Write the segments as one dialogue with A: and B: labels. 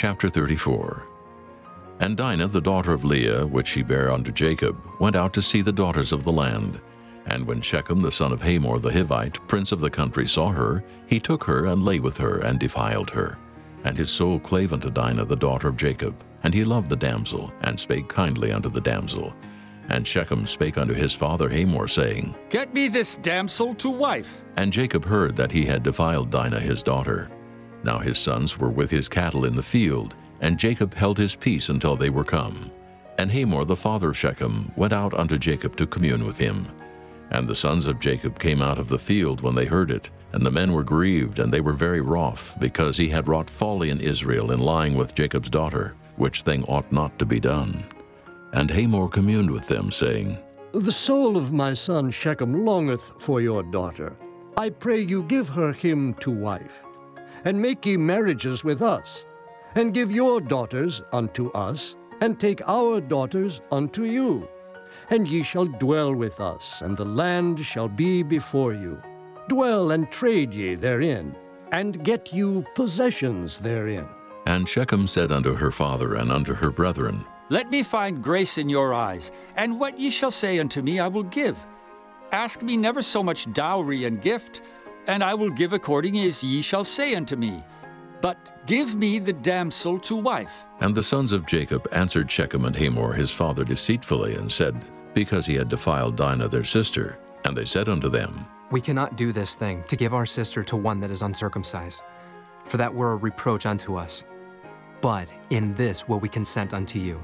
A: Chapter 34. And Dinah, the daughter of Leah, which she bare unto Jacob, went out to see the daughters of the land. And when Shechem the son of Hamor the Hivite, prince of the country, saw her, he took her, and lay with her, and defiled her. And his soul clave unto Dinah the daughter of Jacob, and he loved the damsel, and spake kindly unto the damsel. And Shechem spake unto his father Hamor, saying,
B: Get me this damsel to wife.
A: And Jacob heard that he had defiled Dinah his daughter. Now his sons were with his cattle in the field, and Jacob held his peace until they were come. And Hamor the father of Shechem went out unto Jacob to commune with him. And the sons of Jacob came out of the field when they heard it, and the men were grieved, and they were very wroth, because he had wrought folly in Israel in lying with Jacob's daughter, which thing ought not to be done. And Hamor communed with them, saying,
C: The soul of my son Shechem longeth for your daughter. I pray you give her him to wife, and make ye marriages with us, and give your daughters unto us, and take our daughters unto you. And ye shall dwell with us, and the land shall be before you. Dwell and trade ye therein, and get you possessions therein.
A: And Shechem said unto her father and unto her brethren,
B: Let me find grace in your eyes, and what ye shall say unto me I will give. Ask me never so much dowry and gift, and I will give according as ye shall say unto me. But give me the damsel to wife.
A: And the sons of Jacob answered Shechem and Hamor his father deceitfully, and said, Because he had defiled Dinah their sister. And they said unto them,
D: We cannot do this thing, to give our sister to one that is uncircumcised, for that were a reproach unto us. But in this will we consent unto you.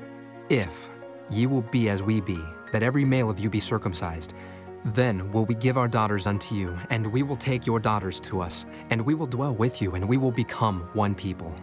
D: If ye will be as we be, that every male of you be circumcised, then will we give our daughters unto you, and we will take your daughters to us, and we will dwell with you, and we will become one people.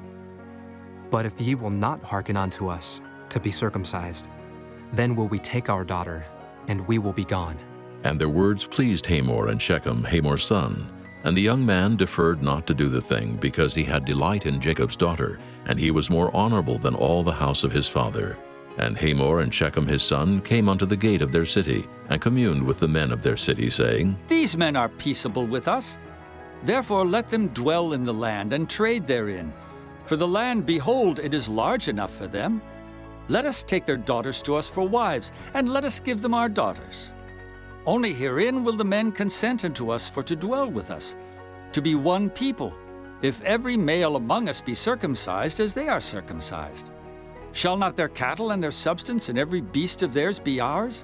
D: But if ye will not hearken unto us, to be circumcised, then will we take our daughter, and we will be gone.
A: And their words pleased Hamor and Shechem, Hamor's son. And the young man deferred not to do the thing, because he had delight in Jacob's daughter, and he was more honorable than all the house of his father. And Hamor and Shechem his son came unto the gate of their city, and communed with the men of their city, saying,
B: These men are peaceable with us. Therefore let them dwell in the land, and trade therein. For the land, behold, it is large enough for them. Let us take their daughters to us for wives, and let us give them our daughters. Only herein will the men consent unto us for to dwell with us, to be one people, if every male among us be circumcised as they are circumcised. Shall not their cattle and their substance and every beast of theirs be ours?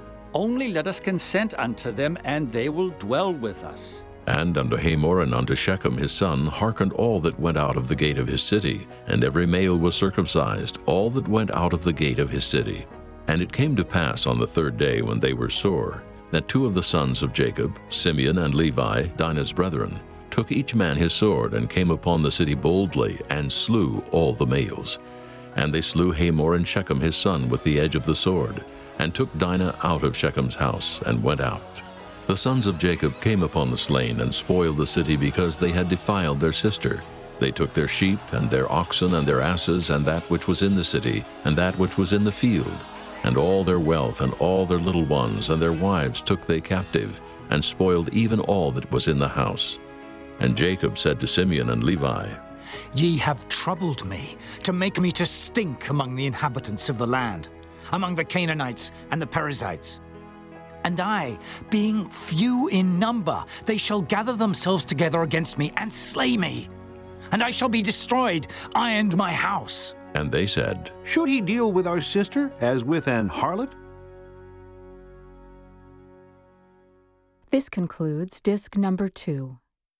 B: Only let us consent unto them, and they will dwell with us.
A: And unto Hamor and unto Shechem his son hearkened all that went out of the gate of his city, and every male was circumcised, all that went out of the gate of his city. And it came to pass on the third day, when they were sore, that two of the sons of Jacob, Simeon and Levi, Dinah's brethren, took each man his sword, and came upon the city boldly, and slew all the males. And they slew Hamor and Shechem his son with the edge of the sword, and took Dinah out of Shechem's house, and went out. The sons of Jacob came upon the slain, and spoiled the city, because they had defiled their sister. They took their sheep, and their oxen, and their asses, and that which was in the city, and that which was in the field, and all their wealth, and all their little ones, and their wives took they captive, and spoiled even all that was in the house. And Jacob said to Simeon and Levi,
E: Ye have troubled me, to make me to stink among the inhabitants of the land, among the Canaanites and the Perizzites. And I, being few in number, they shall gather themselves together against me and slay me. And I shall be destroyed, I and my house.
A: And they said,
F: Should he deal with our sister as with an harlot?
G: This concludes disc number 2.